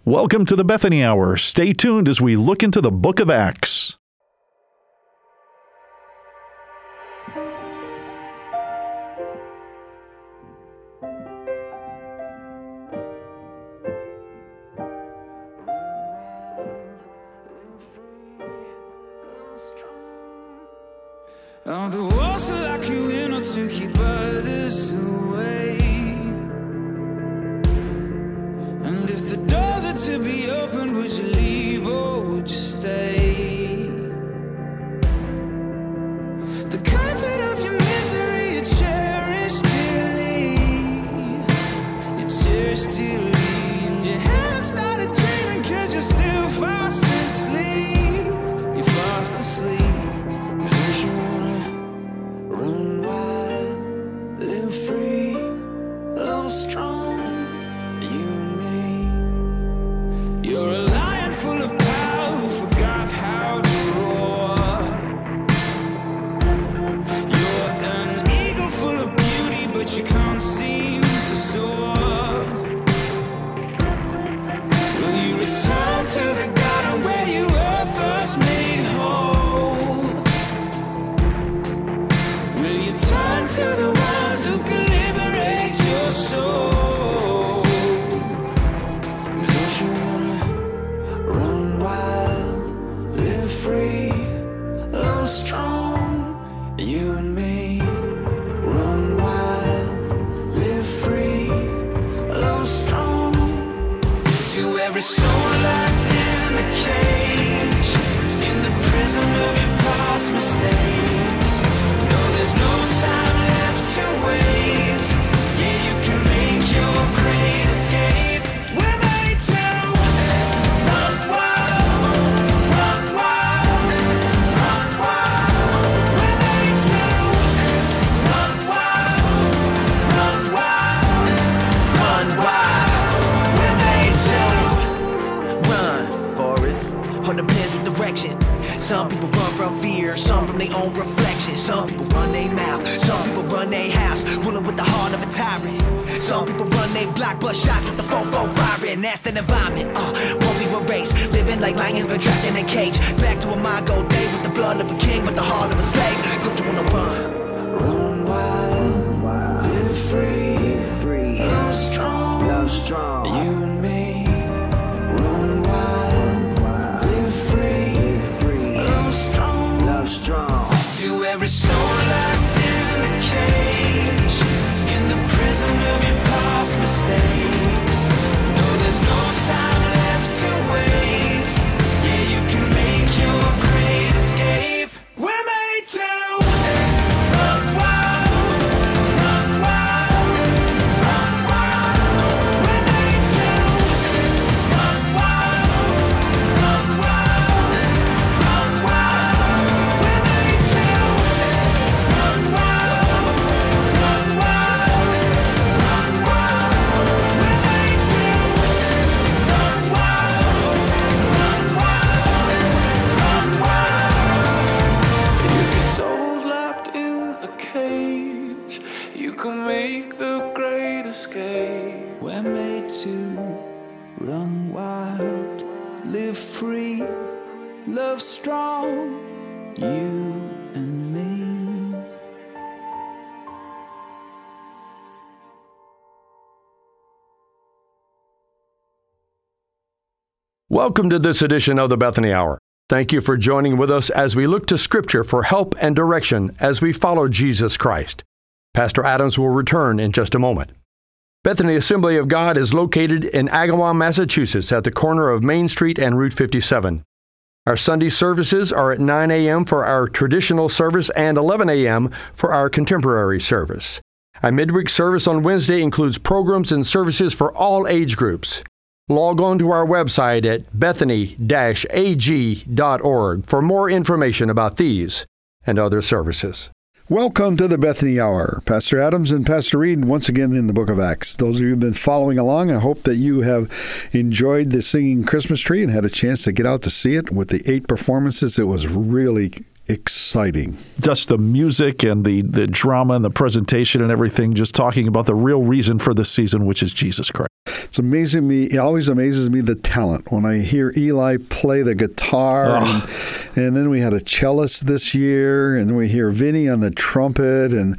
Welcome to the Bethany Hour. Stay tuned as we look into the book of Acts. The walls are like you in or to keep others away. And if the doors are to be opened, would you leave or would you stay? The comfort of your misery you cherish dearly. You cherish dearly. And you haven't started dreaming 'cause you're still fast asleep. You're fast asleep. Don't you wanna run wild, live free, love strong, you and me. You're a lion full of power who forgot how to roar. You're an eagle full of beauty, but you can't seem to soar. Will you return to the garden where you were first made whole? Will you turn to the one who can liberate your soul? Don't you wanna run wild, live free, love strong, you and me. Run wild, live free, love strong. To every soul locked in the cage, in the prison of your past mistakes. No, there's no time left to waste. Yeah, you can make your great escape. We're made to run wild, run wild, run wild. We're made to run wild, run wild, run wild. We're made to Run, Forrest. Hold the pins with direction. Some people run from fear, some from their own reflection. Some people run their mouth, some people run their house, ruling with the heart of a tyrant. Some people run their block, but shots with the 4-4 firing. That's the environment, won't be erased. Living like lions, but trapped in a cage. Back to a Mago day with the blood of a king, but the heart of a slave. Don't you wanna run? run wild, live free, love strong, you and me. Run wild, live free, love strong. To every soul locked in a cage, in the prison of your past mistakes. No, there's no time left to waste. Yeah, you can make your great escape. We're made to run wild, run wild, run wild. We're made to run wild, run wild, run wild. We're made to run wild, run wild, run wild. We're made to run wild, run wild, run wild. If your soul's locked in a cage, you can make the great escape. We're made to run wild, live free, love strong, you and me. Welcome to this edition of the Bethany Hour. Thank you for joining with us as we look to Scripture for help and direction as we follow Jesus Christ. Pastor Adams will return in just a moment. Bethany Assembly of God is located in Agawam, Massachusetts, at the corner of Main Street and Route 57. Our Sunday services are at 9 a.m. for our traditional service and 11 a.m. for our contemporary service. Our midweek service on Wednesday includes programs and services for all age groups. Log on to our website at bethany-ag.org for more information about these and other services. Welcome to the Bethany Hour. Pastor Adams and Pastor Reed once again in the book of Acts. Those of you who have been following along, I hope that you have enjoyed the singing Christmas tree and had a chance to get out to see it with the 8 performances. It was really exciting. Just the music and the drama and the presentation and everything, just talking about the real reason for this season, which is Jesus Christ. It's amazing me. It always amazes me the talent when I hear Eli play the guitar, and then we had a cellist this year, and we hear Vinny on the trumpet, and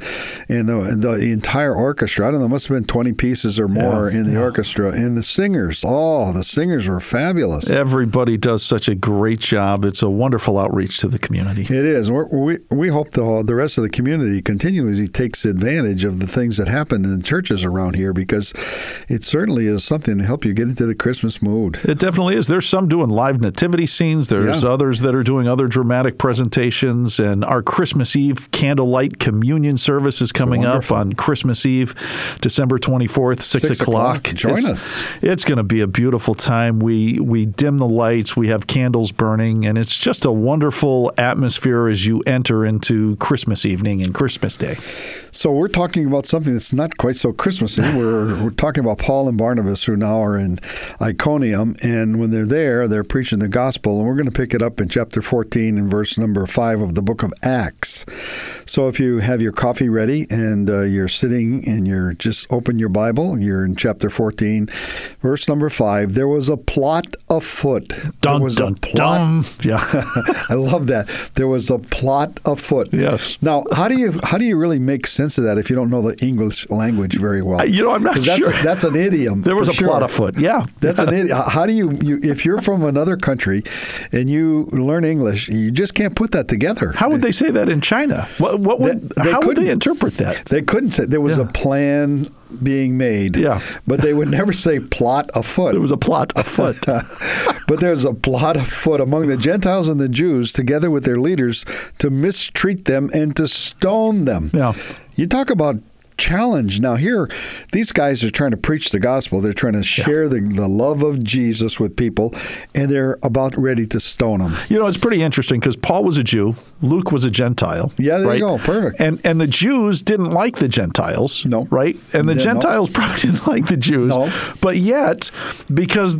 the entire orchestra. I don't know, must have been 20 pieces or more in the orchestra, and the singers. Oh, the singers were fabulous. Everybody does such a great job. It's a wonderful outreach to the community. It is. We hope the rest of the community continually takes advantage of the things that happen in churches around here, because it certainly is something to help you get into the Christmas mood. It definitely is. There's some doing live nativity scenes. There's others that are doing other dramatic presentations. And our Christmas Eve candlelight communion service is coming up on Christmas Eve, December 24th, 6 o'clock. Join us. It's going to be a beautiful time. We dim the lights. We have candles burning. And it's just a wonderful atmosphere as you enter into Christmas evening and Christmas Day. So we're talking about something that's not quite so Christmassy. We're talking about Paul and Barnabas, who now are in Iconium, and when they're there, they're preaching the gospel, and we're going to pick it up in chapter 14 and verse number 5 of the book of Acts. So if you have your coffee ready and you're sitting and you're just open your Bible, you're in chapter 14, verse number 5. There was a plot afoot. Dun, there was dun, a plot. dun. Yeah. I love that. There was a plot afoot. Yes. Now, how do you really make sense of that if you don't know the English language very well? I'm not sure. That's an idiom. There was a plot afoot. Yeah. That's an idiom. How do you if you're from another country and you learn English, you just can't put that together. How would they say that in China? How would they interpret that? They couldn't say there was a plan being made. Yeah. But they would never say plot afoot. There was a plot afoot. But there's a plot afoot among the Gentiles and the Jews, together with their leaders, to mistreat them and to stone them. Yeah. You talk about challenge. Now here, these guys are trying to preach the gospel. They're trying to share the love of Jesus with people, and they're about ready to stone them. It's pretty interesting because Paul was a Jew, Luke was a Gentile. Yeah, there right? you go. Perfect. And the Jews didn't like the Gentiles. No. Right? And the Gentiles probably didn't like the Jews. No. But yet, because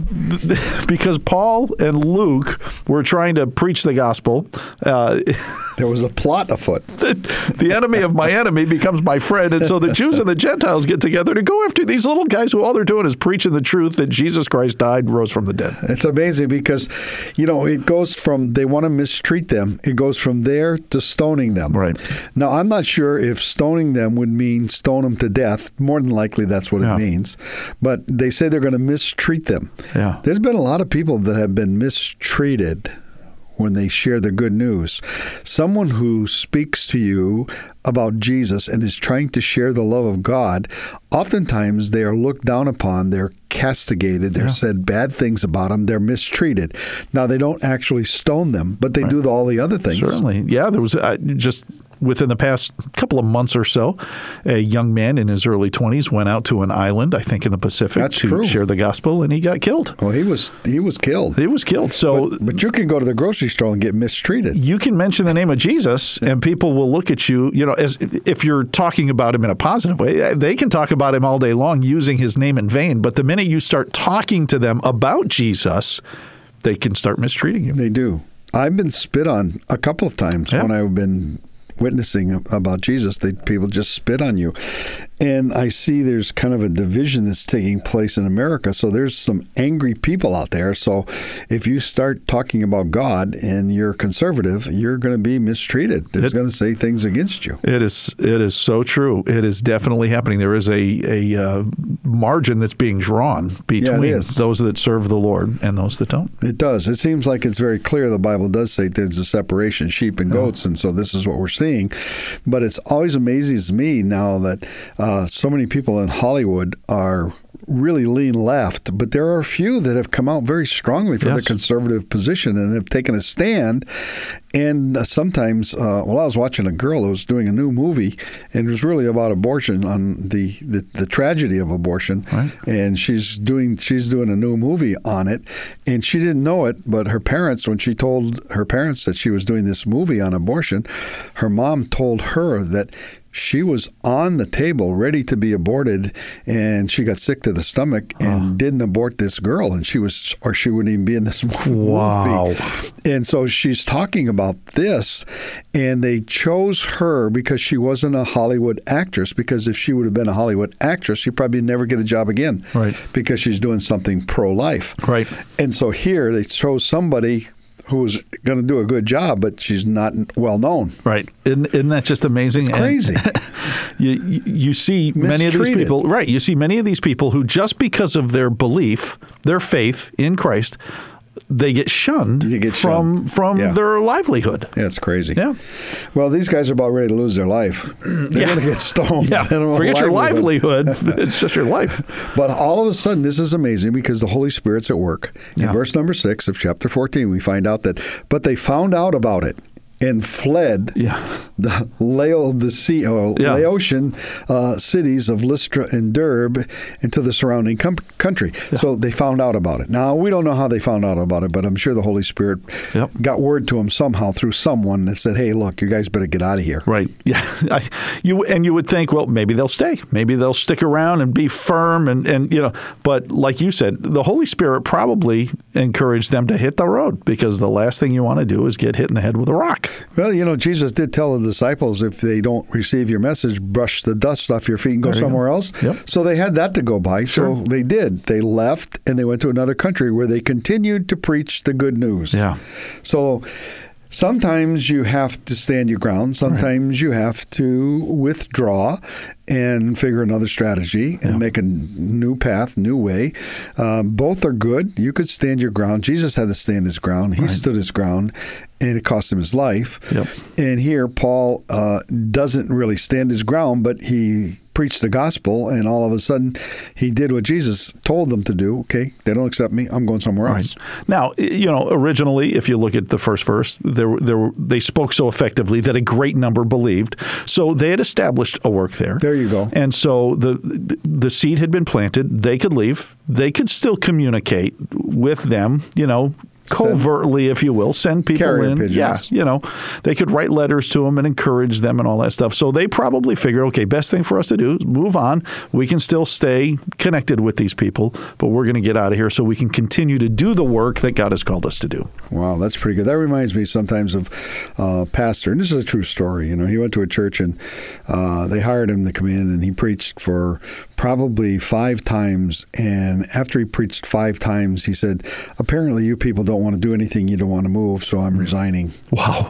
Paul and Luke were trying to preach the gospel, there was a plot afoot. The enemy of my enemy becomes my friend. And so the Jews and the Gentiles get together to go after these little guys who all they're doing is preaching the truth that Jesus Christ died, rose from the dead. It's amazing because, it goes from they want to mistreat them. It goes from there to stoning them. Right. Now, I'm not sure if stoning them would mean stone them to death. More than likely, that's what it means. But they say they're going to mistreat them. Yeah. There's been a lot of people that have been mistreated when they share the good news. Someone who speaks to you about Jesus and is trying to share the love of God, oftentimes they are looked down upon, they're castigated, they're said bad things about them, they're mistreated. Now, they don't actually stone them, but they do all the other things. Certainly. Yeah, there was just within the past couple of months or so, a young man in his early 20s went out to an island, I think in the Pacific, share the gospel, and he got killed. Well, he was killed. He was killed. So, but you can go to the grocery store and get mistreated. You can mention the name of Jesus, and people will look at you, as if you're talking about him in a positive way. They can talk about him all day long using his name in vain, but the minute you start talking to them about Jesus, they can start mistreating you. They do. I've been spit on a couple of times when I've been witnessing about Jesus. People just spit on you. And I see there's kind of a division that's taking place in America. So there's some angry people out there. So if you start talking about God and you're conservative, you're going to be mistreated. They're going to say things against you. It is so true. It is definitely happening. There is a margin that's being drawn between those that serve the Lord and those that don't. It does. It seems like it's very clear. The Bible does say there's a separation, sheep and goats. And so this is what we're seeing. But it's always amazes me now that so many people in Hollywood are really lean left, but there are a few that have come out very strongly for the conservative position and have taken a stand. And sometimes, I was watching a girl who was doing a new movie, and it was really about abortion, on the tragedy of abortion. Right. And she's doing a new movie on it, and she didn't know it, but her parents, when she told her parents that she was doing this movie on abortion, her mom told her that She was on the table ready to be aborted, and she got sick to the stomach and didn't abort this girl, and she wouldn't even be in this movie. Wow. And so she's talking about this, and they chose her because she wasn't a Hollywood actress, because if she would have been a Hollywood actress, she'd probably never get a job again. Right. Because she's doing something pro-life. Right. And so here they chose somebody who was going to do a good job, but she's not well known. Right. Isn't that just amazing? It's crazy. You see many of these Mistreated. people, right? You see many of these people who, just because of their belief, their faith in Christ, they get shunned from Yeah. their livelihood. Yeah, it's crazy. Yeah. Well, these guys are about ready to lose their life. They're going to get stoned. Yeah. They don't have Forget a your livelihood. It's just your life. But all of a sudden, this is amazing because the Holy Spirit's at work. In Yeah. verse number 6 of chapter 14, we find out that, but they found out about it and fled Yeah. the Laotian cities of Lystra and Derbe into the surrounding country. So they found out about it. Now, we don't know how they found out about it, but I'm sure the Holy Spirit Yep. got word to them somehow through someone that said, hey, look, you guys better get out of here. Right. Yeah. You would think, well, maybe they'll stay. Maybe they'll stick around and be firm and but like you said, the Holy Spirit probably encouraged them to hit the road, because the last thing you want to do is get hit in the head with a rock. Well, Jesus did tell the disciples, if they don't receive your message, brush the dust off your feet and go There you somewhere go. else. Yep. So they had that to go by. Sure. So they did. They left and they went to another country where they continued to preach the good news. Yeah. So sometimes you have to stand your ground. Sometimes you have to withdraw and figure another strategy and make a new path, new way. Both are good. You could stand your ground. Jesus had to stand his ground. He stood his ground, and it cost him his life. Yep. And here, Paul doesn't really stand his ground, but he preached the gospel, and all of a sudden, he did what Jesus told them to do. Okay, they don't accept me. I'm going somewhere else. Now, originally, if you look at the first verse, they spoke so effectively that a great number believed. So they had established a work there. There you go. And so the seed had been planted. They could leave. They could still communicate with them, covertly, if you will, send people Carrier in. pigeons. Yeah, they could write letters to them and encourage them and all that stuff. So they probably figured, okay, best thing for us to do is move on. We can still stay connected with these people, but we're going to get out of here so we can continue to do the work that God has called us to do. Wow, that's pretty good. That reminds me sometimes of a pastor, and this is a true story. He went to a church, and they hired him to come in, and he preached for probably 5 times. And after he preached 5 times, he said, apparently you people don't want to do anything, you don't want to move, so I'm resigning. Wow.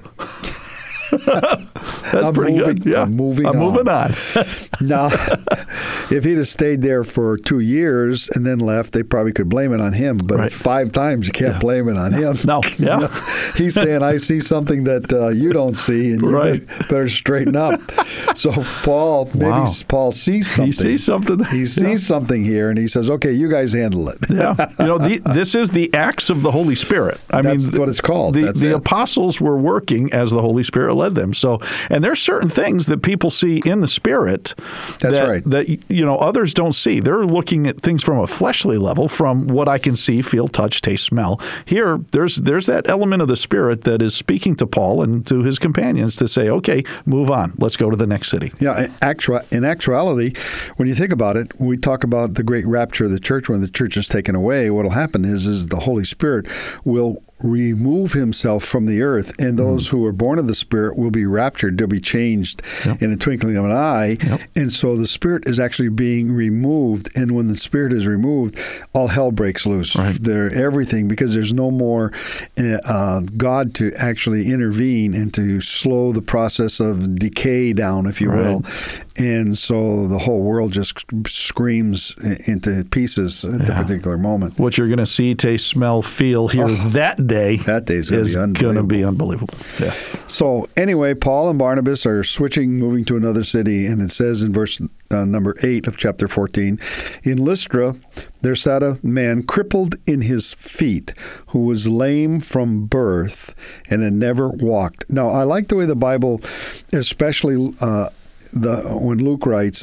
That's pretty good. Yeah. I'm moving on. Now, if he'd have stayed there for 2 years and then left, they probably could blame it on him. But 5 times, you can't blame it on him. No. Yeah. He's saying, I see something that you don't see, and you better straighten up. So Paul sees something. He sees something. He sees something here, and he says, okay, you guys handle it. Yeah. This is the acts of the Holy Spirit. That's what it's called. The apostles were working as the Holy Spirit led them. So, and there's certain things that people see in the Spirit that others don't see. They're looking at things from a fleshly level, from what I can see, feel, touch, taste, smell. Here, there's that element of the Spirit that is speaking to Paul and to his companions to say, okay, move on. Let's go to the next city. Yeah, in actuality, when you think about it, we talk about the great rapture of the church. When the church is taken away, what will happen is the Holy Spirit will remove himself from the earth, and those who are born of the Spirit will be raptured. They'll be changed in a twinkling of an eye. And so the Spirit is actually being removed, and when the Spirit is removed, all hell breaks loose. Everything, because there's no more God to actually intervene and to slow the process of decay down, if you will. And so the whole world just screams into pieces at the particular moment. What you're going to see, taste, smell, feel, hear that day is going to be unbelievable. Yeah. So anyway, Paul and Barnabas are moving to another city, and it says in verse number 8 of chapter 14, in Lystra there sat a man crippled in his feet, who was lame from birth and had never walked. Now, I like the way the Bible especially when Luke writes,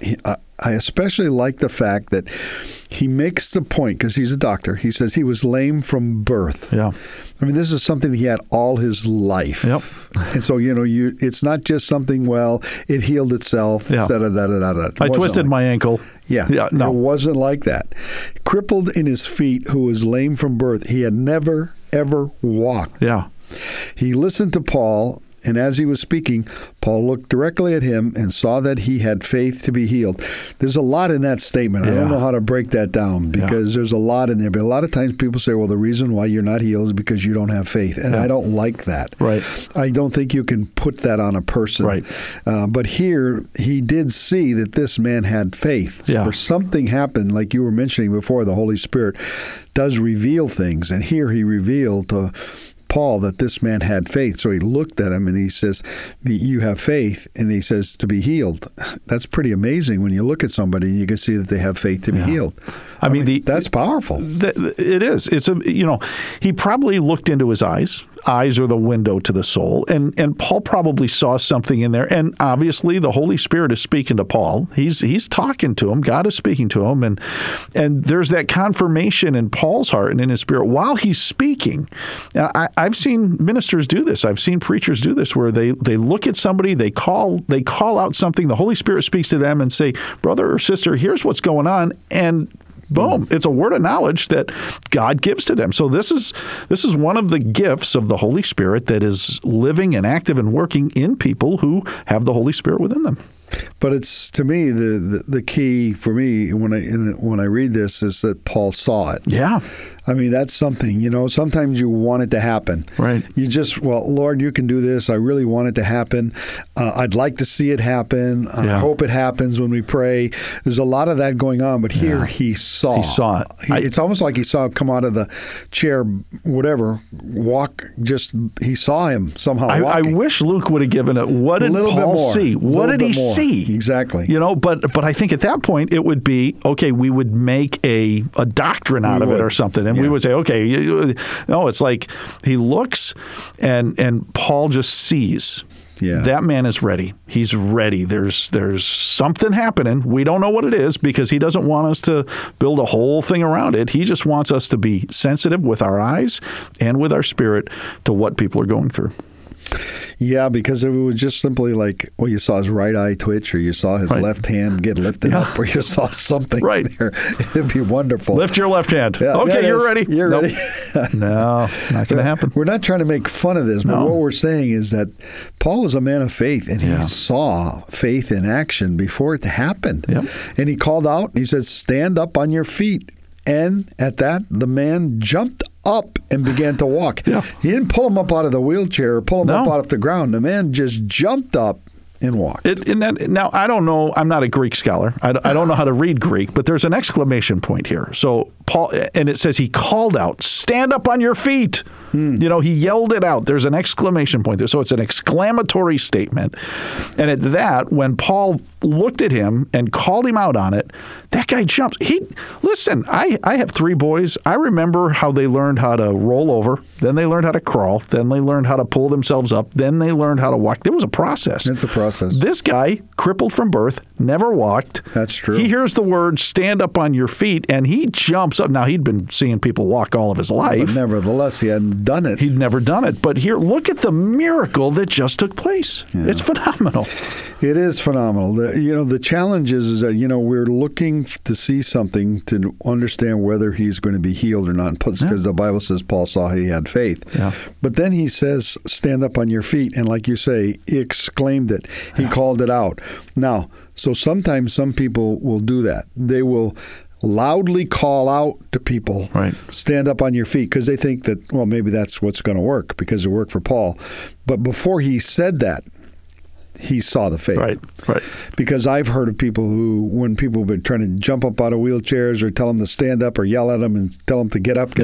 I especially like the fact that he makes the point, because he's a doctor. He says he was lame from birth. Yeah. I mean, this is something he had all his life. Yep. And so, it's not just something, well, it healed itself. Yeah. I twisted my ankle. Yeah. No. It wasn't like that. Crippled in his feet, who was lame from birth, he had never, ever walked. Yeah. He listened to Paul, and as he was speaking, Paul looked directly at him and saw that he had faith to be healed. There's a lot in that statement. I don't know how to break that down, because there's a lot in there. But a lot of times people say, well, the reason why you're not healed is because you don't have faith. And I don't like that. Right. I don't think you can put that on a person. Right. But here, he did see that this man had faith. Yeah. For something happened, like you were mentioning before, the Holy Spirit does reveal things. And here he revealed to Paul that this man had faith. So he looked at him and he says, you have faith. And he says, to be healed. That's pretty amazing when you look at somebody and you can see that they have faith to be healed. I mean, that's powerful. It is. It's he probably looked into his eyes. Eyes are the window to the soul. And Paul probably saw something in there. And obviously the Holy Spirit is speaking to Paul. He's talking to him. God is speaking to him. And there's that confirmation in Paul's heart and in his spirit while he's speaking. I've seen ministers do this. I've seen preachers do this, where they look at somebody, they call out something, the Holy Spirit speaks to them and say, brother or sister, here's what's going on. And boom, it's a word of knowledge that God gives to them. So this is one of the gifts of the Holy Spirit that is living and active and working in people who have the Holy Spirit within them. But it's, to me, the key for me when I read this is that Paul saw it. Yeah. I mean, that's something, sometimes you want it to happen. Right. You just, well, Lord, you can do this. I really want it to happen. I'd like to see it happen. I hope it happens when we pray. There's a lot of that going on, but here he saw. He saw it. It's almost like he saw him come out of the chair, whatever, he saw him somehow I walking. wish Luke would have given it. What did Paul see? What did he see? Exactly. But I think at that point it would be, okay, we would make a doctrine out of it or something. And we would say, okay, no, it's like he looks and Paul just sees. Yeah. That man is ready. He's ready. There's something happening. We don't know what it is, because he doesn't want us to build a whole thing around it. He just wants us to be sensitive with our eyes and with our spirit to what people are going through. Yeah, because if it was just simply like, well, you saw his right eye twitch, or you saw his left hand get lifted up, or you saw something there, it'd be wonderful. Lift your left hand. Yeah, okay, you're ready. You're ready. No, not going to happen. We're not trying to make fun of this, but what we're saying is that Paul was a man of faith, and he saw faith in action before it happened. Yep. And he called out, and he said, stand up on your feet. And at that, the man jumped up and began to walk. Yeah. He didn't pull him up out of the wheelchair or pull him up out of the ground. The man just jumped up and walked. Now, I don't know. I'm not a Greek scholar. I don't know how to read Greek, but there's an exclamation point here. So Paul, and it says he called out, stand up on your feet. He yelled it out. There's an exclamation point there. So it's an exclamatory statement. And at that, when Paul looked at him and called him out on it, that guy jumps. Listen, I have 3 boys. I remember how they learned how to roll over. Then they learned how to crawl. Then they learned how to pull themselves up. Then they learned how to walk. There was a process. It's a process. This guy, crippled from birth, never walked. That's true. He hears the word, stand up on your feet, and he jumps up. Now, he'd been seeing people walk all of his life. But nevertheless, he hadn't done it. He'd never done it. But here, look at the miracle that just took place. Yeah. It's phenomenal. It is phenomenal. The challenge is that, we're looking to see something to understand whether he's going to be healed or not, because the Bible says Paul saw he had faith. Yeah. But then he says, stand up on your feet. And like you say, he exclaimed it. He called it out. Now, so sometimes some people will do that. They will loudly call out to people, stand up on your feet, because they think that, well, maybe that's what's going to work, because it worked for Paul. But before he said that, he saw the faith. Right. Because I've heard of people who, when people have been trying to jump up out of wheelchairs or tell them to stand up or yell at them and tell them to get up,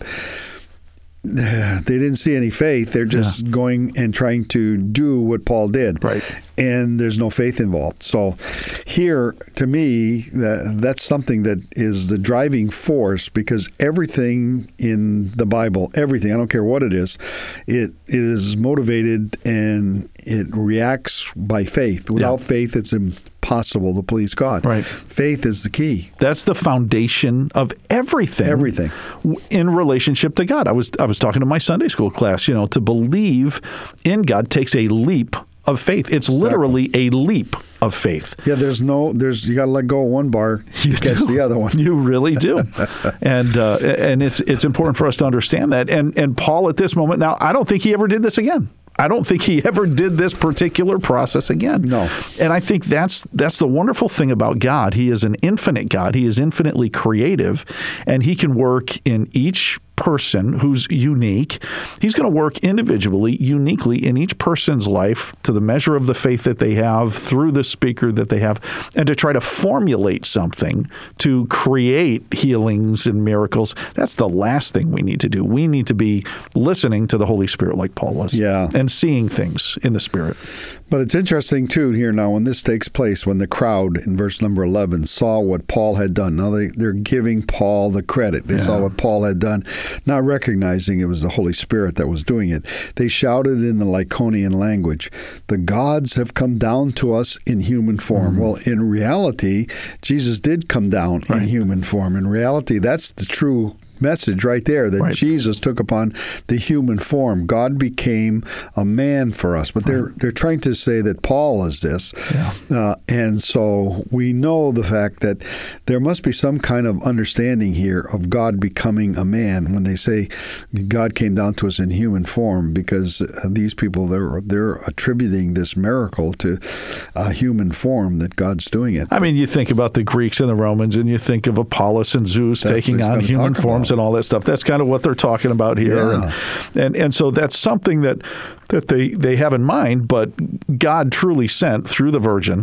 they didn't see any faith. They're just going and trying to do what Paul did. Right. And there's no faith involved. So here, to me, that's something that is the driving force, because everything in the Bible, everything, I don't care what it is motivated and it reacts by faith. Without faith, it's impossible to please God. Right. Faith is the key. That's the foundation of everything. Everything. In relationship to God. I was talking to my Sunday school class, to believe in God takes a leap of faith. It's literally a leap of faith. Yeah, you got to let go of one bar to catch the other one. You really do. and it's important for us to understand that. And Paul at this moment, now, I don't think he ever did this again. I don't think he ever did this particular process again. No. And I think that's the wonderful thing about God. He is an infinite God. He is infinitely creative, and he can work in each person who's unique. He's going to work individually, uniquely in each person's life to the measure of the faith that they have through the speaker that they have, and to try to formulate something to create healings and miracles. That's the last thing we need to do. We need to be listening to the Holy Spirit like Paul was. Yeah. And seeing things in the Spirit. But it's interesting, too, here now, when this takes place, when the crowd in verse number 11 saw what Paul had done. Now they're giving Paul the credit. They saw what Paul had done, not recognizing it was the Holy Spirit that was doing it. They shouted in the Lycaonian language, "The gods have come down to us in human form." Mm-hmm. Well, in reality, Jesus did come down in human form. In reality, that's the true message right there, that Jesus took upon the human form. God became a man for us. But they're trying to say that Paul is this. Yeah. And so we know the fact that there must be some kind of understanding here of God becoming a man when they say God came down to us in human form, because these people, they're attributing this miracle to a human form that God's doing it. I mean, you think about the Greeks and the Romans, and you think of Apollos and Zeus taking on human forms and all that stuff. That's kind of what they're talking about here. Yeah. And so that's something that they have in mind, but God truly sent through the Virgin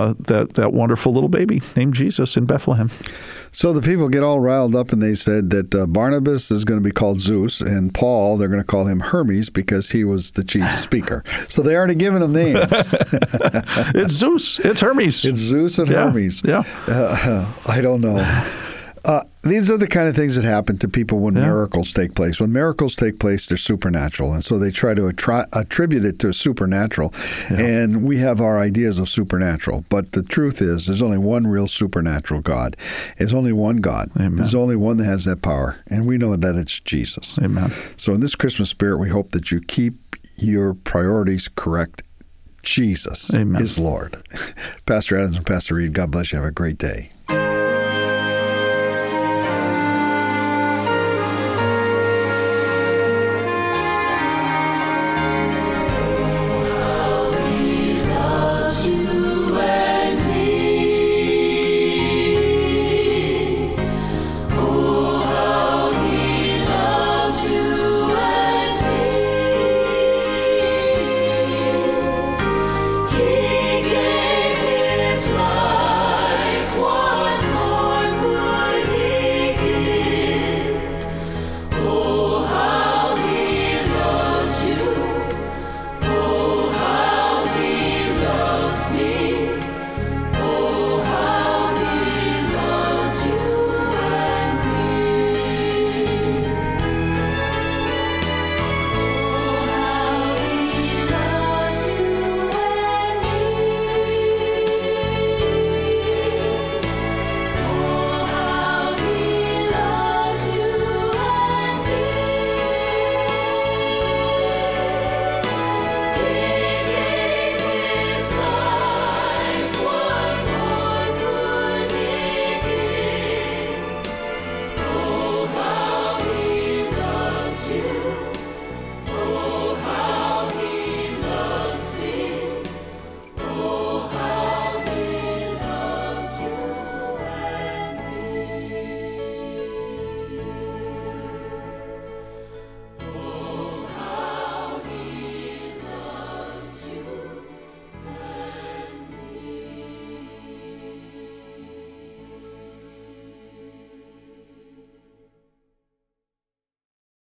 that wonderful little baby named Jesus in Bethlehem. So the people get all riled up, and they said that Barnabas is going to be called Zeus, and Paul, they're going to call him Hermes because he was the chief speaker. So they already given him names. It's Zeus. It's Hermes. It's Zeus and Hermes. Yeah. I don't know. These are the kind of things that happen to people when miracles take place. When miracles take place, they're supernatural. And so they try to attribute it to supernatural. Yeah. And we have our ideas of supernatural. But the truth is, there's only one real supernatural God. There's only one God. Amen. There's only one that has that power. And we know that it's Jesus. Amen. So in this Christmas spirit, we hope that you keep your priorities correct. Jesus is Lord. Pastor Adams and Pastor Reed, God bless you. Have a great day.